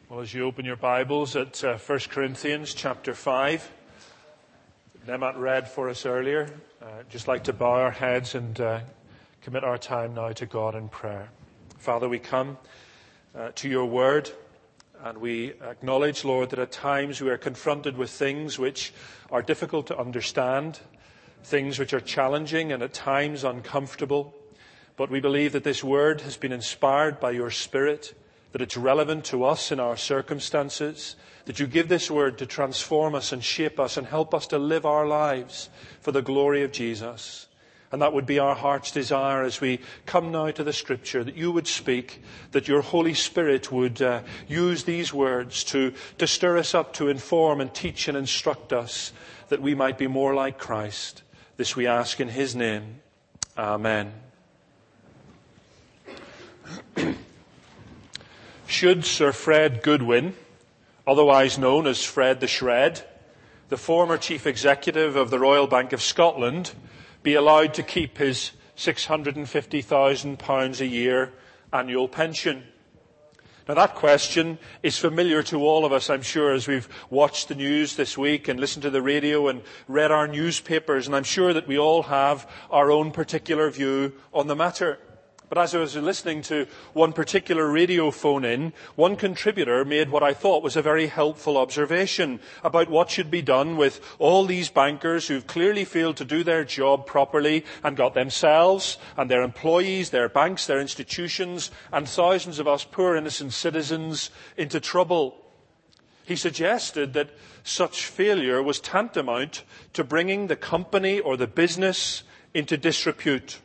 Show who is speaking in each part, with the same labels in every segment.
Speaker 1: Well, as you open your Bibles at 1 Corinthians chapter 5, Nemat read for us earlier, I'd just like to bow our heads and commit our time now to God in prayer. Father, we come to your word, and we acknowledge, Lord, that at times we are confronted with things which are difficult to understand, things which are challenging and at times uncomfortable. But we believe that this word has been inspired by your Spirit, that it's relevant to us in our circumstances, that you give this word to transform us and shape us and help us to live our lives for the glory of Jesus. And that would be our heart's desire as we come now to the Scripture, that you would speak, that your Holy Spirit would use these words to stir us up, to inform and teach and instruct us, that we might be more like Christ. This we ask in his name. Amen. Should Sir Fred Goodwin, otherwise known as Fred the Shred, the former chief executive of the Royal Bank of Scotland, be allowed to keep his £650,000 a year annual pension? Now that question is familiar to all of us, I'm sure, as we've watched the news this week and listened to the radio and read our newspapers, and I'm sure that we all have our own particular view on the matter. But as I was listening to one particular radio phone-in, one contributor made what I thought was a very helpful observation about what should be done with all these bankers who've clearly failed to do their job properly and got themselves and their employees, their banks, their institutions, and thousands of us poor innocent citizens into trouble. He suggested that such failure was tantamount to bringing the company or the business into disrepute.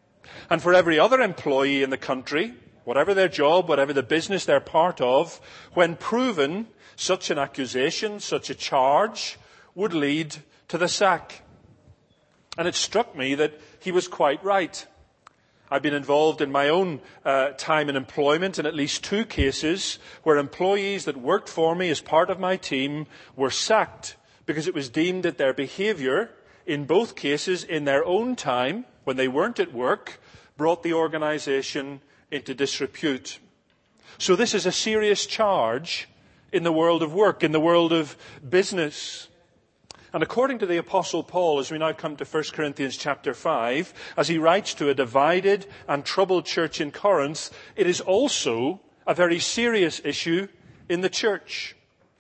Speaker 1: And for every other employee in the country, whatever their job, whatever the business they're part of, when proven, such an accusation, such a charge, would lead to the sack. And it struck me that he was quite right. I've been involved in my own time in employment in at least two cases where employees that worked for me as part of my team were sacked because it was deemed that their behaviour, in both cases in their own time, when they weren't at work, brought the organisation into disrepute. So this is a serious charge in the world of work, in the world of business. And according to the Apostle Paul, as we now come to 1 Corinthians chapter 5, as he writes to a divided and troubled church in Corinth, it is also a very serious issue in the church.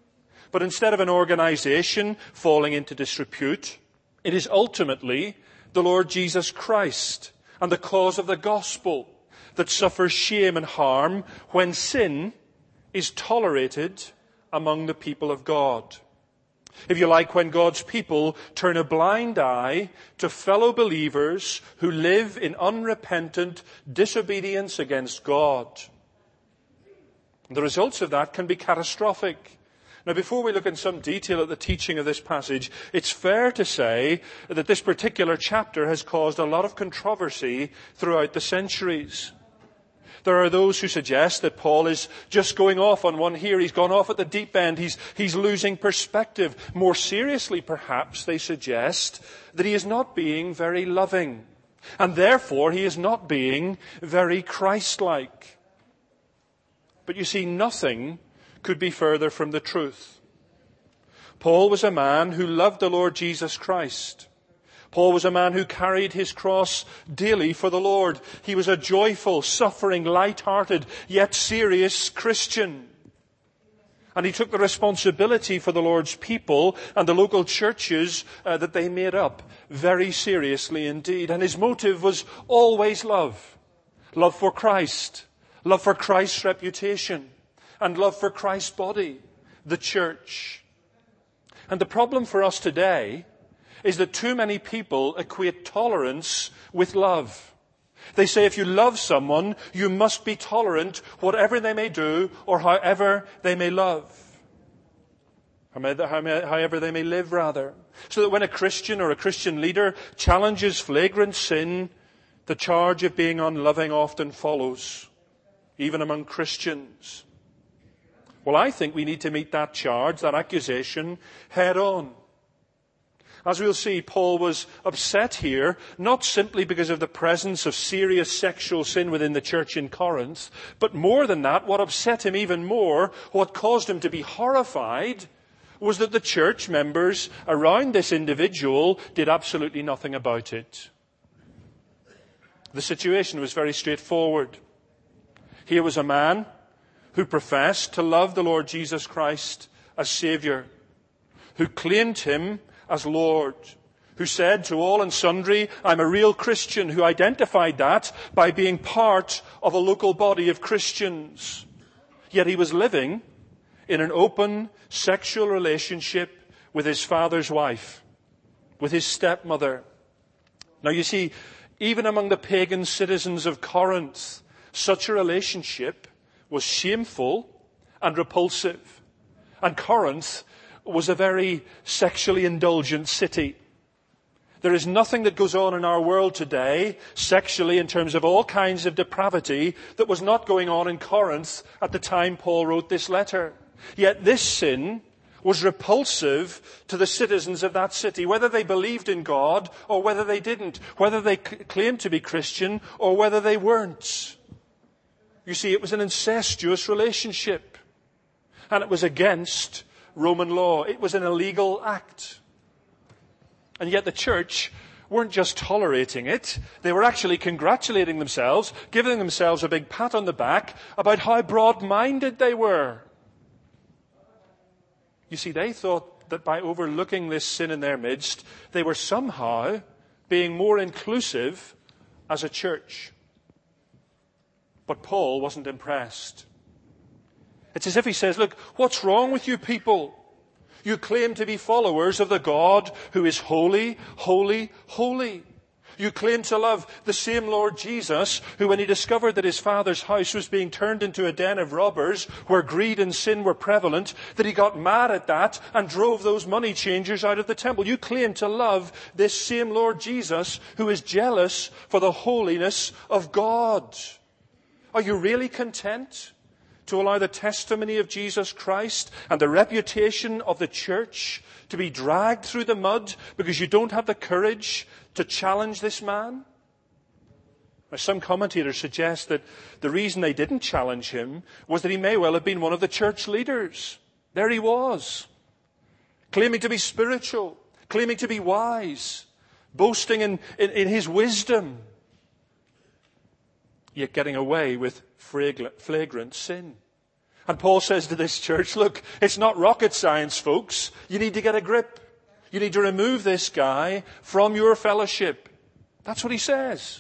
Speaker 1: But instead of an organisation falling into disrepute, it is ultimately the Lord Jesus Christ and the cause of the gospel that suffers shame and harm when sin is tolerated among the people of God. If you like, when God's people turn a blind eye to fellow believers who live in unrepentant disobedience against God. The results of that can be catastrophic. Now, before we look in some detail at the teaching of this passage, it's fair to say that this particular chapter has caused a lot of controversy throughout the centuries. There are those who suggest that Paul is just going off on one here. He's gone off at the deep end. He's losing perspective. More seriously, perhaps, they suggest that he is not being very loving. And therefore, he is not being very Christ-like. But you see, nothing could be further from the truth. Paul was a man who loved the Lord Jesus Christ. Paul was a man who carried his cross daily for the Lord. He was a joyful, suffering, light-hearted, yet serious Christian. And he took the responsibility for the Lord's people and the local churches that they made up very seriously indeed. And his motive was always love. Love for Christ. Love for Christ's reputation. And love for Christ's body, the church. And the problem for us today is that too many people equate tolerance with love. They say if you love someone, you must be tolerant, whatever they may do or however they may love. However they may live, rather. So that when a Christian or a Christian leader challenges flagrant sin, the charge of being unloving often follows, even among Christians. Well, I think we need to meet that charge, that accusation, head on. As we'll see, Paul was upset here, not simply because of the presence of serious sexual sin within the church in Corinth, but more than that, what upset him even more, what caused him to be horrified, was that the church members around this individual did absolutely nothing about it. The situation was very straightforward. Here was a man who professed to love the Lord Jesus Christ as Saviour, who claimed him as Lord, who said to all and sundry, I'm a real Christian, who identified that by being part of a local body of Christians. Yet he was living in an open sexual relationship with his father's wife, with his stepmother. Now you see, even among the pagan citizens of Corinth, such a relationship was shameful and repulsive. And Corinth was a very sexually indulgent city. There is nothing that goes on in our world today, sexually, in terms of all kinds of depravity, that was not going on in Corinth at the time Paul wrote this letter. Yet this sin was repulsive to the citizens of that city, whether they believed in God or whether they didn't, whether they claimed to be Christian or whether they weren't. You see, it was an incestuous relationship, and it was against Roman law. It was an illegal act. And yet the church weren't just tolerating it. They were actually congratulating themselves, giving themselves a big pat on the back about how broad-minded they were. You see, they thought that by overlooking this sin in their midst, they were somehow being more inclusive as a church. But Paul wasn't impressed. It's as if he says, look, what's wrong with you people? You claim to be followers of the God who is holy, holy, holy. You claim to love the same Lord Jesus who, when he discovered that his father's house was being turned into a den of robbers where greed and sin were prevalent, that he got mad at that and drove those money changers out of the temple. You claim to love this same Lord Jesus who is jealous for the holiness of God. Are you really content to allow the testimony of Jesus Christ and the reputation of the church to be dragged through the mud because you don't have the courage to challenge this man? Now, some commentators suggest that the reason they didn't challenge him was that he may well have been one of the church leaders. There he was, claiming to be spiritual, claiming to be wise, boasting in his wisdom, yet getting away with flagrant sin. And Paul says to this church, look, it's not rocket science, folks. You need to get a grip. You need to remove this guy from your fellowship. That's what he says.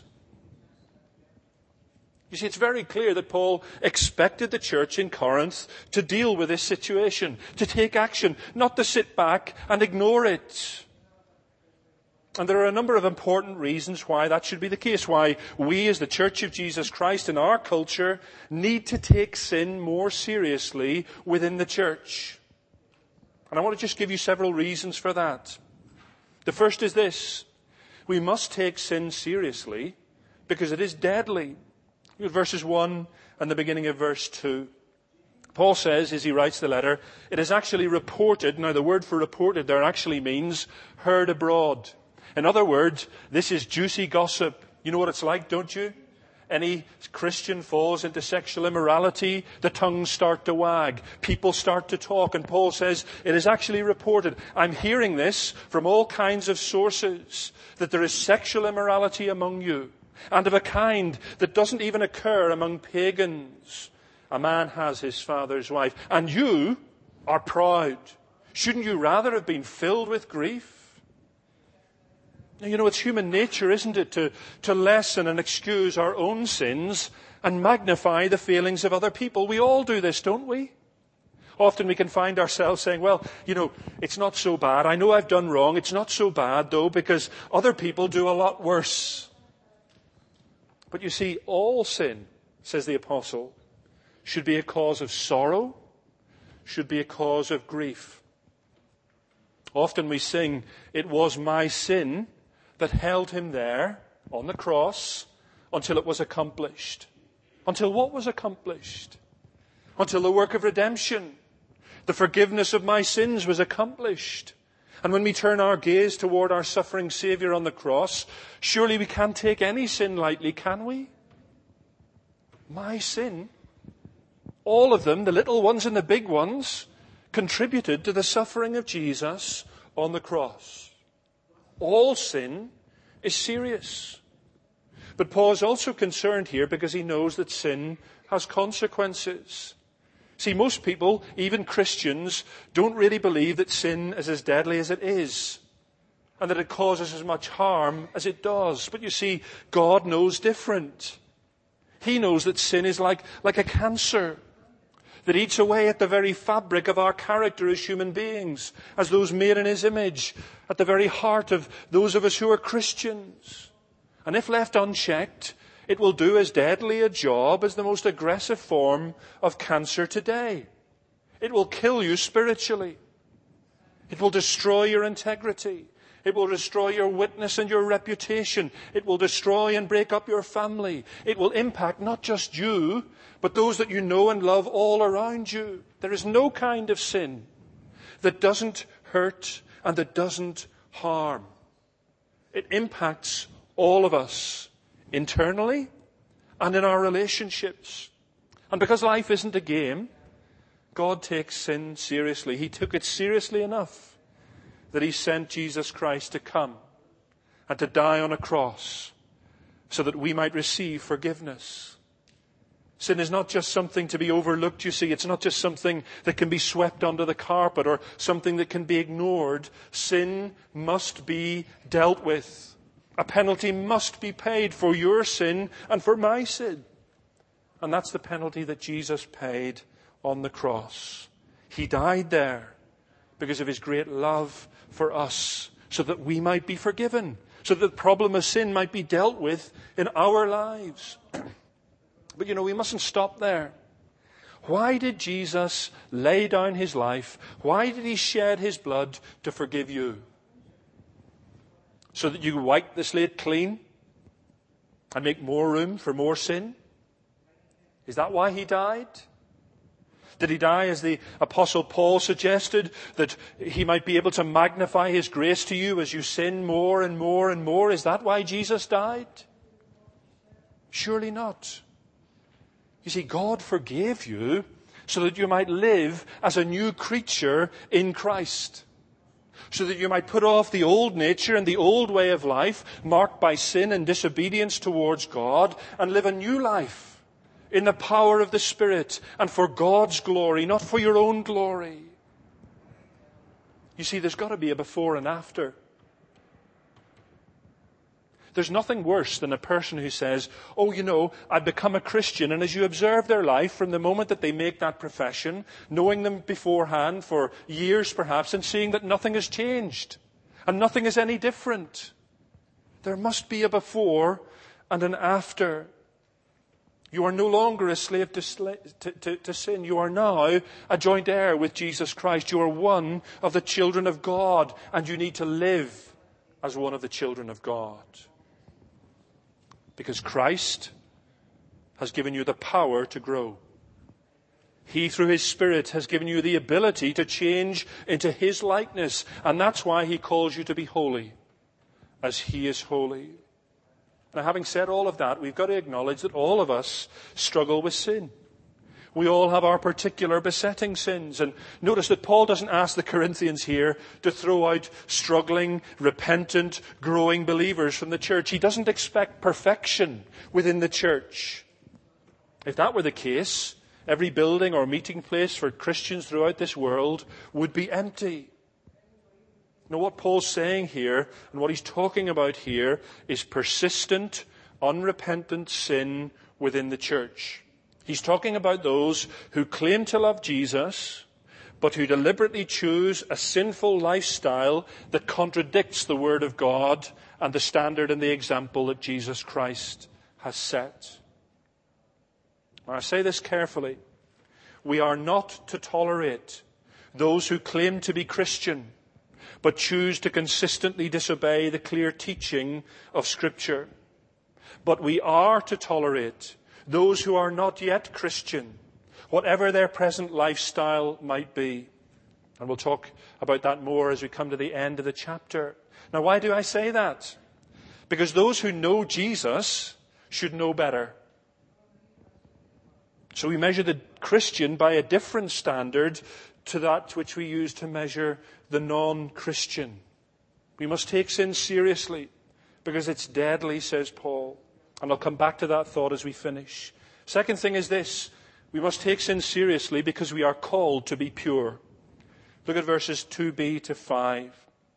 Speaker 1: You see, it's very clear that Paul expected the church in Corinth to deal with this situation, to take action, not to sit back and ignore it. And there are a number of important reasons why that should be the case, why we as the Church of Jesus Christ in our culture need to take sin more seriously within the church. And I want to just give you several reasons for that. The first is this: we must take sin seriously because it is deadly. Look at verses 1 and the beginning of verse 2. Paul says, as he writes the letter, it is actually reported. Now the word for reported there actually means heard abroad. In other words, this is juicy gossip. You know what it's like, don't you? Any Christian falls into sexual immorality, the tongues start to wag, people start to talk, and Paul says, it is actually reported. I'm hearing this from all kinds of sources, that there is sexual immorality among you, and of a kind that doesn't even occur among pagans. A man has his father's wife, and you are proud. Shouldn't you rather have been filled with grief? Now, you know, it's human nature, isn't it, to lessen and excuse our own sins and magnify the failings of other people. We all do this, don't we? Often we can find ourselves saying, well, you know, it's not so bad. I know I've done wrong. It's not so bad, though, because other people do a lot worse. But you see, all sin, says the apostle, should be a cause of sorrow, should be a cause of grief. Often we sing, it was my sin that held him there on the cross until it was accomplished. Until what was accomplished? Until the work of redemption, the forgiveness of my sins was accomplished. And when we turn our gaze toward our suffering Saviour on the cross, surely we can't take any sin lightly, can we? My sin, all of them, the little ones and the big ones, contributed to the suffering of Jesus on the cross. All sin is serious. But Paul is also concerned here because he knows that sin has consequences. See, most people, even Christians, don't really believe that sin is as deadly as it is and that it causes as much harm as it does. But you see, God knows different. He knows that sin is like a cancer that eats away at the very fabric of our character as human beings, as those made in His image, at the very heart of those of us who are Christians. And if left unchecked, it will do as deadly a job as the most aggressive form of cancer today. It will kill you spiritually. It will destroy your integrity. It will destroy your witness and your reputation. It will destroy and break up your family. It will impact not just you, but those that you know and love all around you. There is no kind of sin that doesn't hurt and that doesn't harm. It impacts all of us, internally and in our relationships. And because life isn't a game, God takes sin seriously. He took it seriously enough that He sent Jesus Christ to come and to die on a cross so that we might receive forgiveness. Sin is not just something to be overlooked, you see. It's not just something that can be swept under the carpet or something that can be ignored. Sin must be dealt with. A penalty must be paid for your sin and for my sin. And that's the penalty that Jesus paid on the cross. He died there because of His great love for us, so that we might be forgiven, so that the problem of sin might be dealt with in our lives. But we mustn't stop there. Why did Jesus lay down His life? Why did He shed His blood to forgive you? So that you wipe the slate clean and make more room for more sin? Is that why He died? Did He die, as the Apostle Paul suggested, that He might be able to magnify His grace to you as you sin more and more and more? Is that why Jesus died? Surely not. You see, God forgave you so that you might live as a new creature in Christ. So that you might put off the old nature and the old way of life, marked by sin and disobedience towards God, and live a new life in the power of the Spirit and for God's glory, not for your own glory. You see, there's got to be a before and after. There's nothing worse than a person who says, I've become a Christian. And as you observe their life from the moment that they make that profession, knowing them beforehand for years perhaps, and seeing that nothing has changed and nothing is any different. There must be a before and an after. You are no longer a slave to sin. You are now a joint heir with Jesus Christ. You are one of the children of God, and you need to live as one of the children of God. Because Christ has given you the power to grow. He, through His Spirit, has given you the ability to change into His likeness. And that's why He calls you to be holy, as He is holy. Now, having said all of that, we've got to acknowledge that all of us struggle with sin. We all have our particular besetting sins. And notice that Paul doesn't ask the Corinthians here to throw out struggling, repentant, growing believers from the church. He doesn't expect perfection within the church. If that were the case, every building or meeting place for Christians throughout this world would be empty. Now, what Paul's saying here and what he's talking about here is persistent, unrepentant sin within the church. He's talking about those who claim to love Jesus, but who deliberately choose a sinful lifestyle that contradicts the Word of God and the standard and the example that Jesus Christ has set. Now, I say this carefully. We are not to tolerate those who claim to be Christian, but choose to consistently disobey the clear teaching of Scripture. But we are to tolerate those who are not yet Christian, whatever their present lifestyle might be. And we'll talk about that more as we come to the end of the chapter. Now, why do I say that? Because those who know Jesus should know better. So we measure the Christian by a different standard to that which we use to measure the non-Christian. We must take sin seriously because it's deadly, says Paul. And I'll come back to that thought as we finish. Second thing is this. We must take sin seriously because we are called to be pure. Look at verses 2b to 5.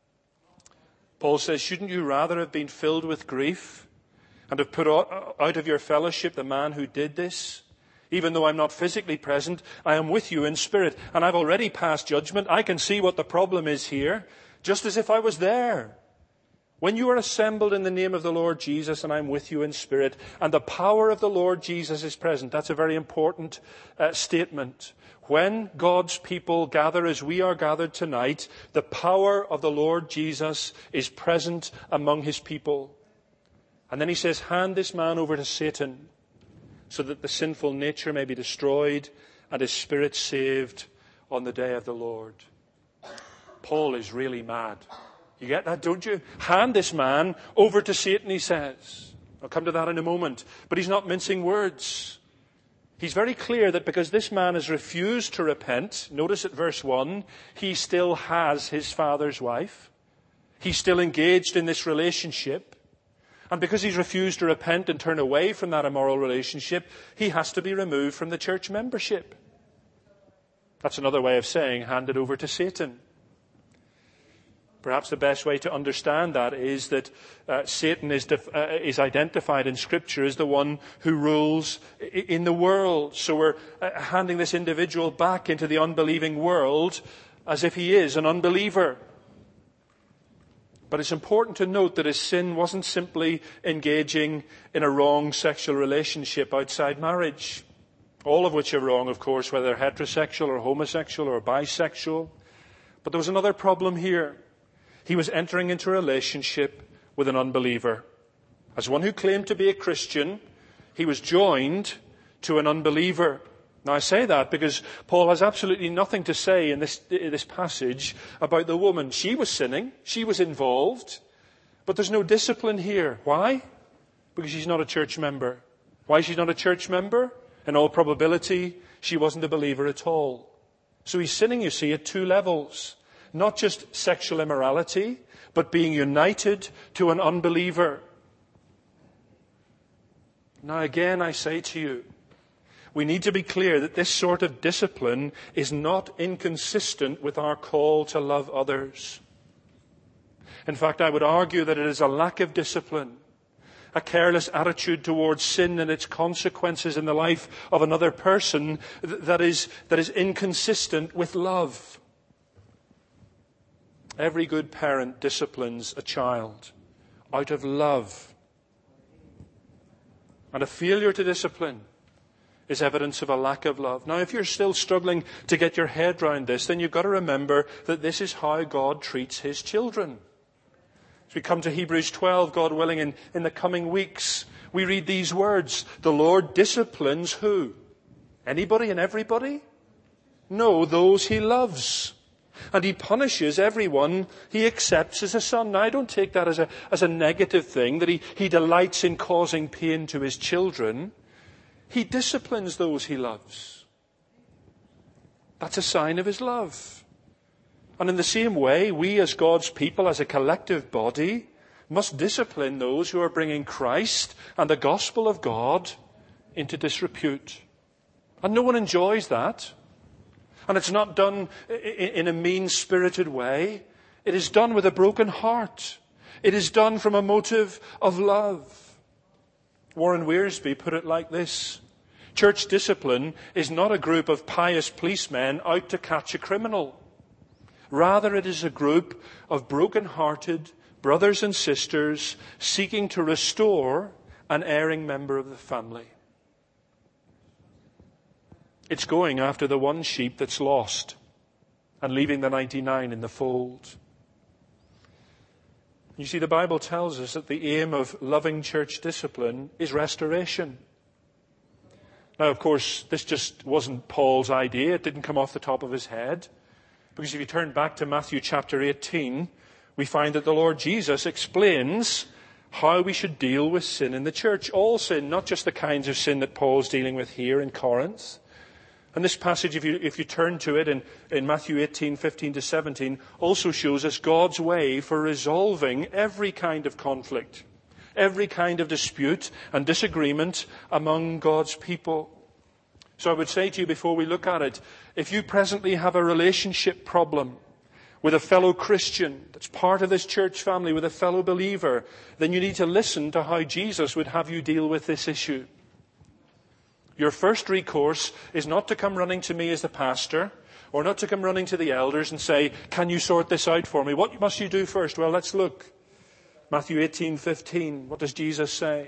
Speaker 1: Paul says, shouldn't you rather have been filled with grief and have put out of your fellowship the man who did this? Even though I'm not physically present, I am with you in spirit, and I've already passed judgment. I can see what the problem is here, just as if I was there. When you are assembled in the name of the Lord Jesus, and I'm with you in spirit, and the power of the Lord Jesus is present. That's a very important statement. When God's people gather as we are gathered tonight, the power of the Lord Jesus is present among his people. And then he says, hand this man over to Satan, so that the sinful nature may be destroyed and his spirit saved on the day of the Lord. Paul is really mad. You get that, don't you? Hand this man over to Satan, he says. I'll come to that in a moment. But he's not mincing words. He's very clear that because this man has refused to repent, notice at verse 1, he still has his father's wife. He's still engaged in this relationship. And because he's refused to repent and turn away from that immoral relationship, he has to be removed from the church membership. That's another way of saying hand it over to Satan. Perhaps the best way to understand that is that Satan is identified in Scripture as the one who rules in the world. So we're handing this individual back into the unbelieving world as if he is an unbeliever. But it's important to note that his sin wasn't simply engaging in a wrong sexual relationship outside marriage. All of which are wrong, of course, whether heterosexual or homosexual or bisexual. But there was another problem here. He was entering into a relationship with an unbeliever. As one who claimed to be a Christian, he was joined to an unbeliever. Now I say that because Paul has absolutely nothing to say in this passage about the woman. She was sinning. She was involved. But there's no discipline here. Why? Because she's not a church member. Why she's not a church member? In all probability, she wasn't a believer at all. So he's sinning, you see, at two levels. Not just sexual immorality, but being united to an unbeliever. Now again, I say to you, we need to be clear that this sort of discipline is not inconsistent with our call to love others. In fact, I would argue that it is a lack of discipline, a careless attitude towards sin and its consequences in the life of another person that is inconsistent with love. Every good parent disciplines a child out of love. And a failure to discipline is evidence of a lack of love. Now, if you're still struggling to get your head around this, then you've got to remember that this is how God treats his children. As we come to Hebrews 12, God willing, in the coming weeks, we read these words. The Lord disciplines who? Anybody and everybody? No, those he loves. And he punishes everyone he accepts as a son. Now, I don't take that as a negative thing, that he delights in causing pain to his children. He disciplines those he loves. That's a sign of his love. And in the same way, we as God's people, as a collective body, must discipline those who are bringing Christ and the gospel of God into disrepute. And no one enjoys that. And it's not done in a mean-spirited way. It is done with a broken heart. It is done from a motive of love. Warren Wiersbe put it like this. Church discipline is not a group of pious policemen out to catch a criminal. Rather, it is a group of broken-hearted brothers and sisters seeking to restore an erring member of the family. It's going after the one sheep that's lost and leaving the 99 in the fold. You see, the Bible tells us that the aim of loving church discipline is restoration. Now, of course, this just wasn't Paul's idea. It didn't come off the top of his head. Because if you turn back to Matthew chapter 18, we find that the Lord Jesus explains how we should deal with sin in the church. All sin, not just the kinds of sin that Paul's dealing with here in Corinth. And this passage, if you turn to it in Matthew 18, 15 to 17, also shows us God's way for resolving every kind of conflict, every kind of dispute and disagreement among God's people. So I would say to you before we look at it, if you presently have a relationship problem with a fellow Christian that's part of this church family, with a fellow believer, then you need to listen to how Jesus would have you deal with this issue. Your first recourse is not to come running to me as the pastor, or not to come running to the elders and say, can you sort this out for me? What must you do first? Well, let's look. Matthew 18:15. What does Jesus say?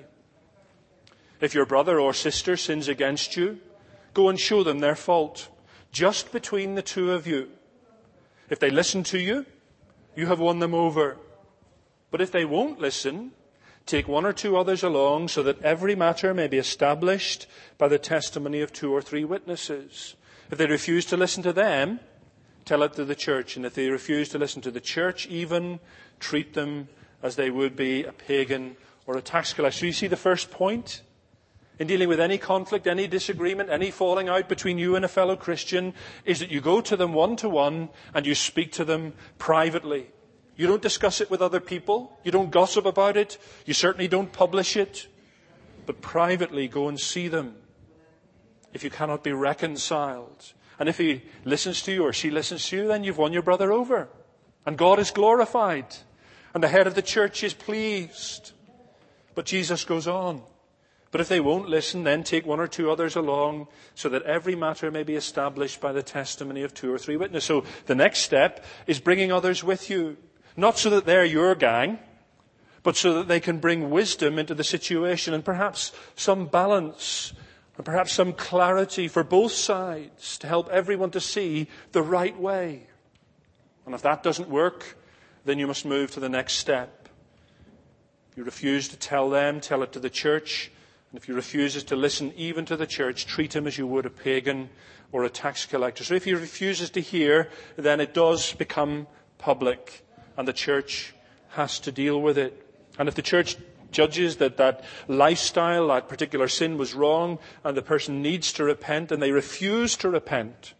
Speaker 1: If your brother or sister sins against you, go and show them their fault, just between the two of you. If they listen to you, you have won them over. But if they won't listen, take one or two others along, so that every matter may be established by the testimony of 2 or 3 witnesses. If they refuse to listen to them, tell it to the church. And if they refuse to listen to the church, even treat them as they would be a pagan or a tax collector. So you see the first point in dealing with any conflict, any disagreement, any falling out between you and a fellow Christian is that you go to them one-to-one and you speak to them privately. You don't discuss it with other people. You don't gossip about it. You certainly don't publish it. But privately go and see them if you cannot be reconciled. And if he listens to you or she listens to you, then you've won your brother over. And God is glorified. And the head of the church is pleased. But Jesus goes on. But if they won't listen, then take 1 or 2 others along, so that every matter may be established by the testimony of 2 or 3 witnesses. So the next step is bringing others with you. Not so that they're your gang, but so that they can bring wisdom into the situation and perhaps some balance and perhaps some clarity for both sides to help everyone to see the right way. And if that doesn't work, then you must move to the next step. If you refuse to tell them, tell it to the church. And if he refuses to listen even to the church, treat him as you would a pagan or a tax collector. So if he refuses to hear, then it does become public. And the church has to deal with it. And if the church judges that lifestyle, that particular sin was wrong, and the person needs to repent, and they refuse to repent,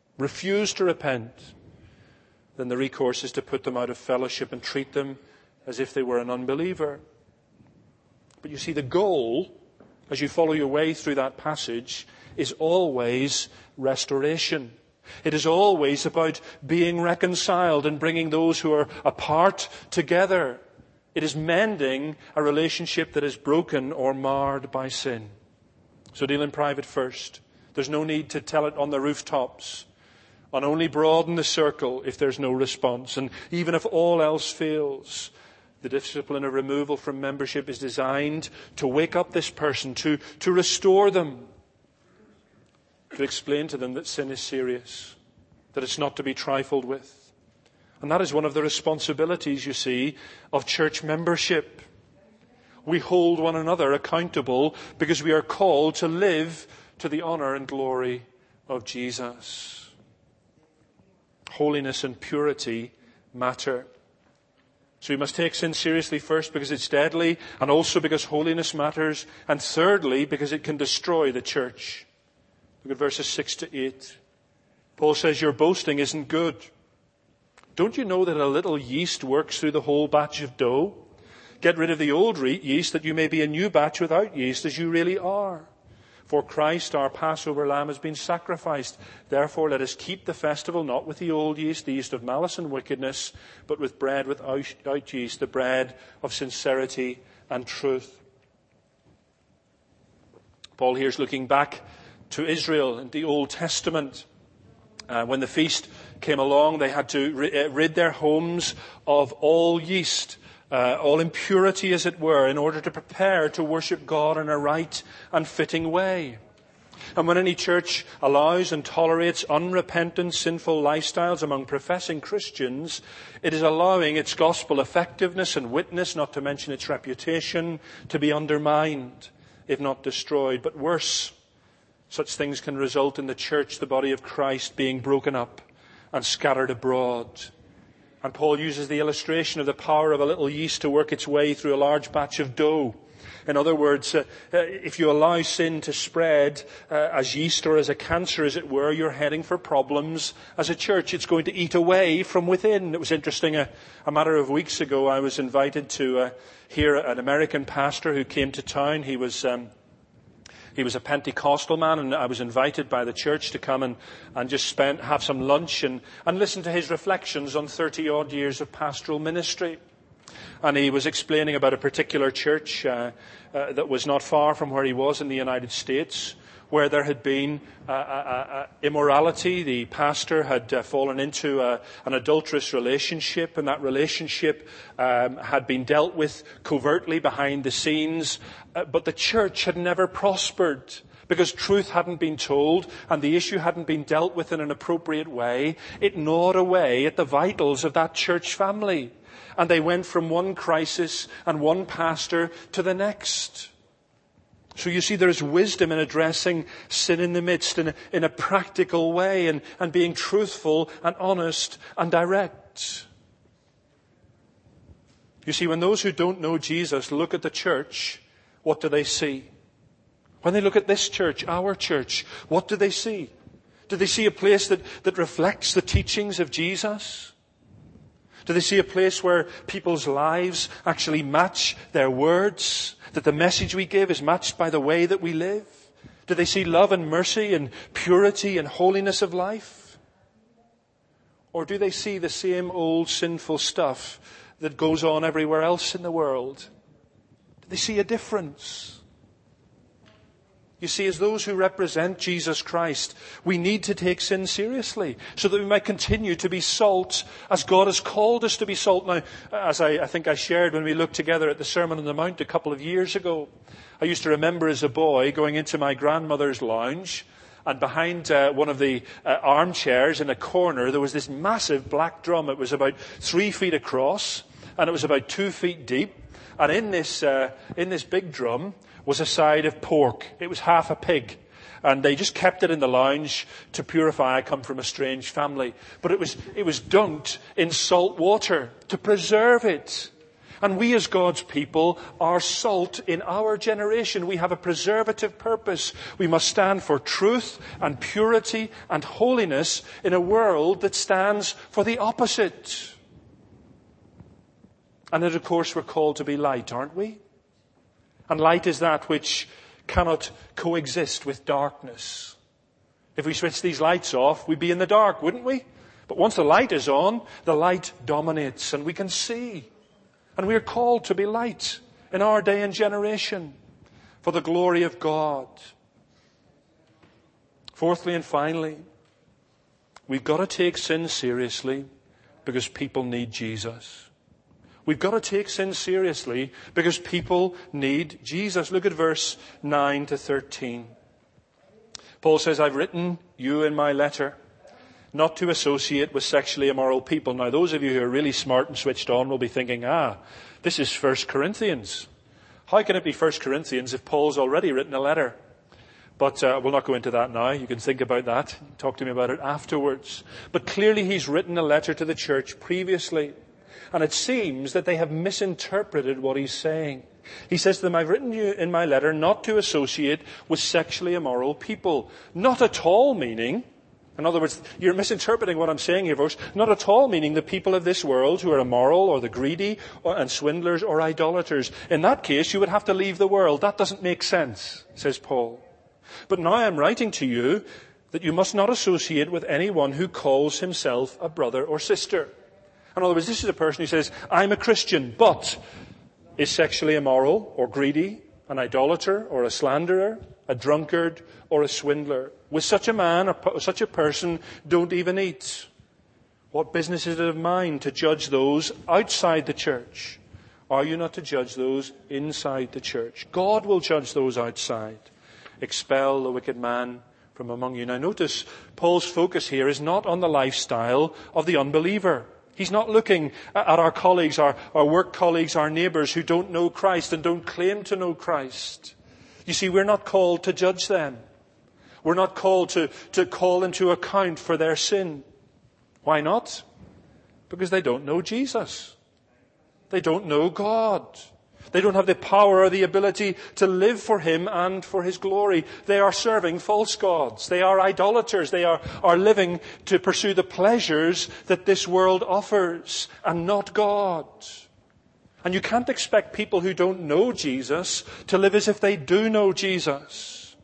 Speaker 1: then the recourse is to put them out of fellowship and treat them as if they were an unbeliever. But you see, the goal, as you follow your way through that passage, is always restoration. It is always about being reconciled and bringing those who are apart together. It is mending a relationship that is broken or marred by sin. So deal in private first. There's no need to tell it on the rooftops. And only broaden the circle if there's no response. And even if all else fails, the discipline of removal from membership is designed to wake up this person, to restore them, to explain to them that sin is serious, that it's not to be trifled with. And that is one of the responsibilities, you see, of church membership. We hold one another accountable because we are called to live to the honour and glory of Jesus. Holiness and purity matter. So we must take sin seriously first because it's deadly, and also because holiness matters, and thirdly because it can destroy the church. Look at verses 6 to 8. Paul says, your boasting isn't good. Don't you know that a little yeast works through the whole batch of dough? Get rid of the old yeast, that you may be a new batch without yeast, as you really are. For Christ, our Passover lamb, has been sacrificed. Therefore, let us keep the festival not with the old yeast, the yeast of malice and wickedness, but with bread without yeast, the bread of sincerity and truth. Paul here is looking back to Israel in the Old Testament. When the feast came along, they had to rid their homes of all yeast, all impurity, as it were, in order to prepare to worship God in a right and fitting way. And when any church allows and tolerates unrepentant, sinful lifestyles among professing Christians, it is allowing its gospel effectiveness and witness, not to mention its reputation, to be undermined, if not destroyed. But worse, such things can result in the church, the body of Christ, being broken up and scattered abroad. And Paul uses the illustration of the power of a little yeast to work its way through a large batch of dough. In other words, if you allow sin to spread as yeast or as a cancer, as it were, you're heading for problems as a church. It's going to eat away from within. It was interesting, a matter of weeks ago, I was invited to hear an American pastor who came to town. He was a Pentecostal man, and I was invited by the church to come and just have some lunch and listen to his reflections on 30-odd years of pastoral ministry. And he was explaining about a particular church that was not far from where he was in the United States, where there had been immorality. The pastor had fallen into an adulterous relationship, and that relationship had been dealt with covertly behind the scenes. But the church had never prospered because truth hadn't been told and the issue hadn't been dealt with in an appropriate way. It gnawed away at the vitals of that church family. And they went from one crisis and one pastor to the next. So you see, there's wisdom in addressing sin in the midst in a practical way and being truthful and honest and direct. You see, when those who don't know Jesus look at the church, what do they see? When they look at this church, our church, what do they see? Do they see a place that reflects the teachings of Jesus? Do they see a place where people's lives actually match their words? That the message we give is matched by the way that we live? Do they see love and mercy and purity and holiness of life? Or do they see the same old sinful stuff that goes on everywhere else in the world? Do they see a difference? You see, as those who represent Jesus Christ, we need to take sin seriously so that we might continue to be salt as God has called us to be salt. Now, as I think I shared when we looked together at the Sermon on the Mount a couple of years ago, I used to remember as a boy going into my grandmother's lounge, and behind one of the armchairs in a corner, there was this massive black drum. It was about 3 feet across, and it was about 2 feet deep. And in this big drum was a side of pork. It was half a pig. And they just kept it in the lounge to purify. I come from a strange family. But it was dunked in salt water to preserve it. And we as God's people are salt in our generation. We have a preservative purpose. We must stand for truth and purity and holiness in a world that stands for the opposite. And then, of course, we're called to be light, aren't we? And light is that which cannot coexist with darkness. If we switch these lights off, we'd be in the dark, wouldn't we? But once the light is on, the light dominates and we can see. And we are called to be light in our day and generation for the glory of God. Fourthly and finally, we've got to take sin seriously because people need Jesus. We've got to take sin seriously because people need Jesus. Look at verse 9 to 13. Paul says, I've written you in my letter not to associate with sexually immoral people. Now, those of you who are really smart and switched on will be thinking, this is 1 Corinthians. How can it be 1 Corinthians if Paul's already written a letter? But we'll not go into that now. You can think about that. Talk to me about it afterwards. But clearly he's written a letter to the church previously. And it seems that they have misinterpreted what he's saying. He says to them, I've written you in my letter not to associate with sexually immoral people. Not at all meaning, in other words, you're misinterpreting what I'm saying here, folks. Not at all meaning the people of this world who are immoral or the greedy and swindlers or idolaters. In that case, you would have to leave the world. That doesn't make sense, says Paul. But now I'm writing to you that you must not associate with anyone who calls himself a brother or sister. In other words, this is a person who says, I'm a Christian, but is sexually immoral or greedy, an idolater or a slanderer, a drunkard or a swindler. With such a man or such a person, don't even eat. What business is it of mine to judge those outside the church? Are you not to judge those inside the church? God will judge those outside. Expel the wicked man from among you. Now notice, Paul's focus here is not on the lifestyle of the unbeliever. He's not looking at our colleagues, our work colleagues, our neighbours who don't know Christ and don't claim to know Christ. You see, we're not called to judge them. We're not called to call into account for their sin. Why not? Because they don't know Jesus. They don't know God. They don't have the power or the ability to live for Him and for His glory. They are serving false gods. They are idolaters. They are living to pursue the pleasures that this world offers and not God. And you can't expect people who don't know Jesus to live as if they do know Jesus.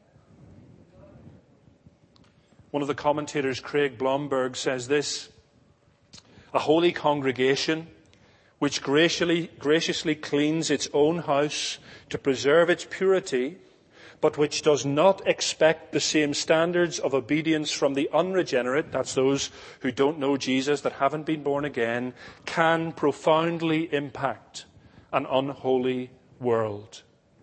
Speaker 1: One of the commentators, Craig Blomberg, says this: a holy congregation which graciously cleans its own house to preserve its purity, but which does not expect the same standards of obedience from the unregenerate, that's those who don't know Jesus, that haven't been born again, can profoundly impact an unholy world.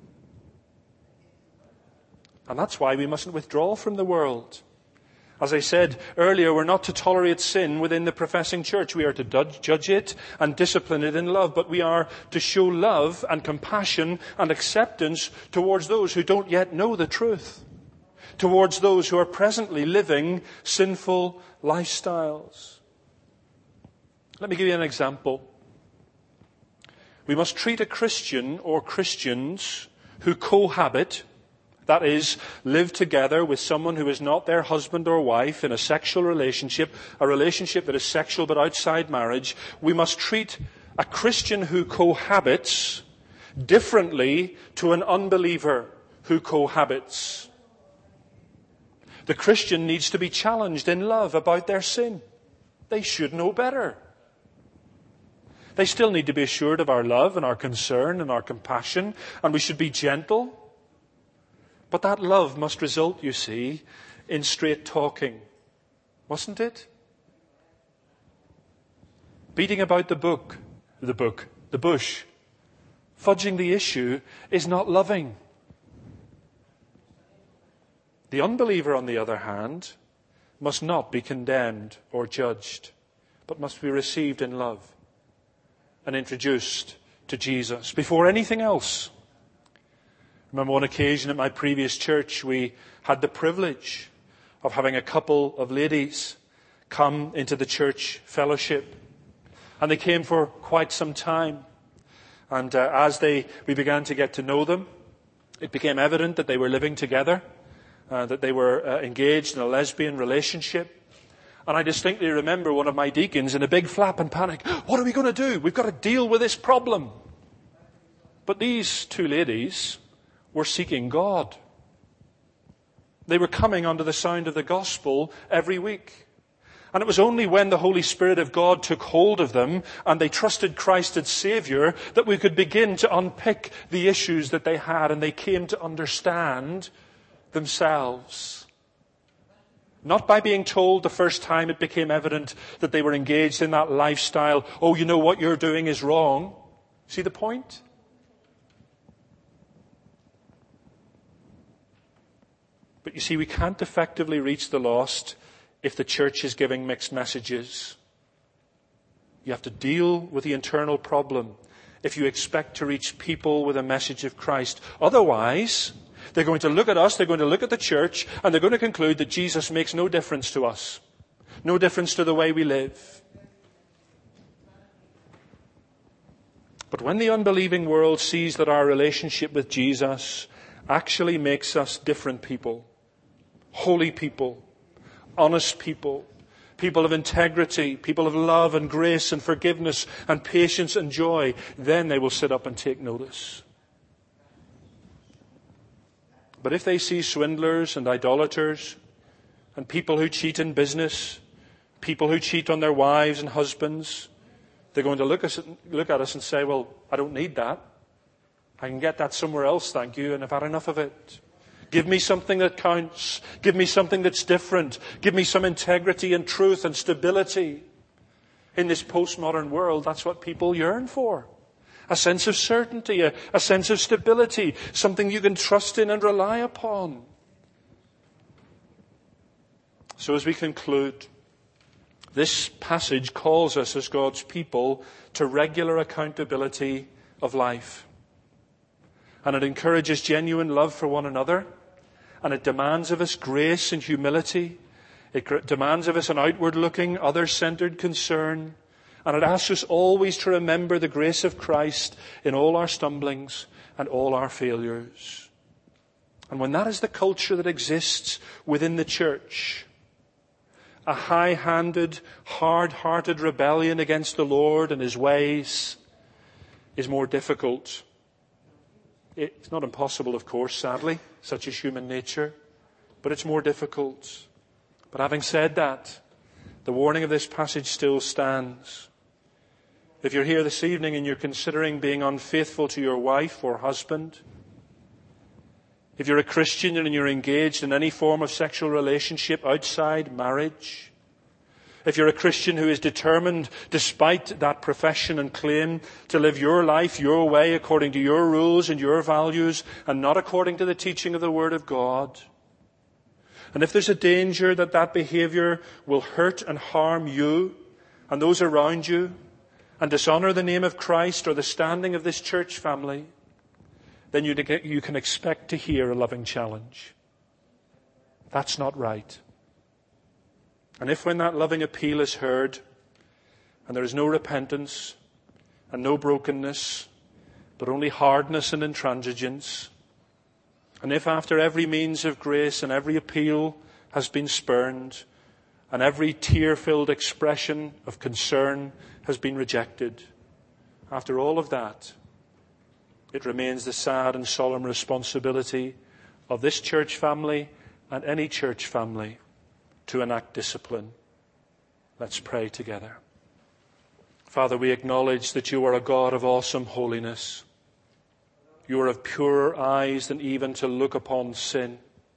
Speaker 1: And that's why we mustn't withdraw from the world. As I said earlier, we're not to tolerate sin within the professing church. We are to judge it and discipline it in love, but we are to show love and compassion and acceptance towards those who don't yet know the truth, towards those who are presently living sinful lifestyles. Let me give you an example. We must treat a Christian or Christians who cohabit, that is, live together with someone who is not their husband or wife in a sexual relationship, a relationship that is sexual but outside marriage. We must treat a Christian who cohabits differently to an unbeliever who cohabits. The Christian needs to be challenged in love about their sin. They should know better. They still need to be assured of our love and our concern and our compassion, and we should be gentle. But that love must result, you see, in straight talking. Mustn't it? Beating about the bush, fudging the issue is not loving. The unbeliever, on the other hand, must not be condemned or judged, but must be received in love and introduced to Jesus before anything else. I remember one occasion at my previous church, we had the privilege of having a couple of ladies come into the church fellowship. And they came for quite some time. And as we began to get to know them, it became evident that they were living together, that they were engaged in a lesbian relationship. And I distinctly remember one of my deacons in a big flap and panic. What are we going to do? We've got to deal with this problem. But these two ladies were seeking God. They were coming under the sound of the gospel every week. And it was only when the Holy Spirit of God took hold of them and they trusted Christ as Saviour that we could begin to unpick the issues that they had, and they came to understand themselves. Not by being told the first time it became evident that they were engaged in that lifestyle, oh, you know what you're doing is wrong. See the point? But you see, we can't effectively reach the lost if the church is giving mixed messages. You have to deal with the internal problem if you expect to reach people with a message of Christ. Otherwise, they're going to look at us, they're going to look at the church, and they're going to conclude that Jesus makes no difference to us, no difference to the way we live. But when the unbelieving world sees that our relationship with Jesus actually makes us different people, holy people, honest people, people of integrity, people of love and grace and forgiveness and patience and joy, then they will sit up and take notice. But if they see swindlers and idolaters and people who cheat in business, people who cheat on their wives and husbands, they're going to look at us and say, well, I don't need that. I can get that somewhere else, thank you, and I've had enough of it. Give me something that counts. Give me something that's different. Give me some integrity and truth and stability. In this postmodern world, that's what people yearn for. A sense of certainty, a sense of stability, something you can trust in and rely upon. So as we conclude, this passage calls us as God's people to regular accountability of life. And it encourages genuine love for one another. And it demands of us grace and humility It demands of us an outward-looking, other-centered concern. And it asks us always to remember the grace of Christ in all our stumblings and all our failures. And when that is the culture that exists within the church, a high-handed, hard-hearted rebellion against the Lord and His ways is more difficult. It's not impossible, of course, sadly. Such is human nature. But it's more difficult. But having said that, the warning of this passage still stands. If you're here this evening and you're considering being unfaithful to your wife or husband, if you're a Christian and you're engaged in any form of sexual relationship outside marriage, if you're a Christian who is determined, despite that profession and claim, to live your life your way according to your rules and your values and not according to the teaching of the Word of God, and if there's a danger that that behaviour will hurt and harm you and those around you and dishonour the name of Christ or the standing of this church family, then you can expect to hear a loving challenge. That's not right. And if when that loving appeal is heard and there is no repentance and no brokenness, but only hardness and intransigence, and if after every means of grace and every appeal has been spurned and every tear-filled expression of concern has been rejected, after all of that, it remains the sad and solemn responsibility of this church family and any church family to enact discipline. Let's pray together. Father, we acknowledge that you are a God of awesome holiness. You are of purer eyes than even to look upon sin.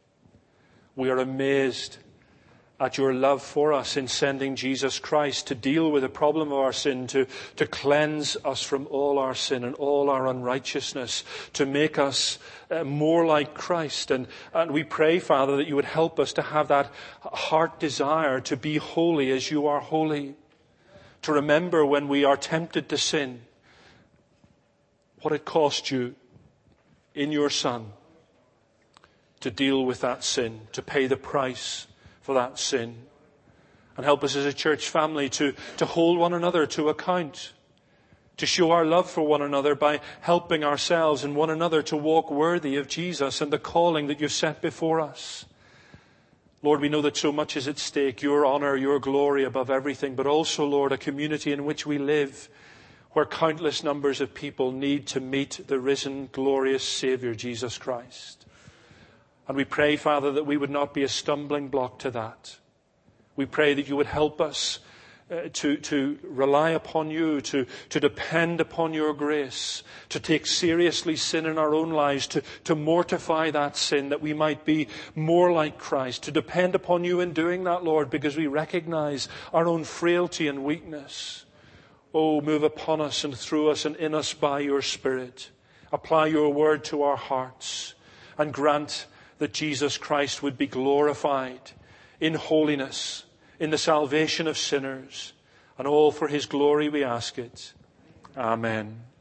Speaker 1: We are amazed at your love for us in sending Jesus Christ to deal with the problem of our sin, to cleanse us from all our sin and all our unrighteousness, to make us more like Christ. And we pray, Father, that you would help us to have that heart desire to be holy as you are holy, to remember when we are tempted to sin what it cost you in your Son to deal with that sin, to pay the price for that sin. And help us as a church family to hold one another to account, to show our love for one another by helping ourselves and one another to walk worthy of Jesus and the calling that you've set before us. Lord, we know that so much is at stake, your honour, your glory above everything, but also, Lord, a community in which we live where countless numbers of people need to meet the risen, glorious Saviour, Jesus Christ. And we pray, Father, that we would not be a stumbling block to that. We pray that you would help us to rely upon you, to depend upon your grace, to take seriously sin in our own lives, to mortify that sin, that we might be more like Christ, to depend upon you in doing that, Lord, because we recognize our own frailty and weakness. Oh, move upon us and through us and in us by your Spirit. Apply your word to our hearts and grant that Jesus Christ would be glorified in holiness, in the salvation of sinners, and all for his glory we ask it. Amen.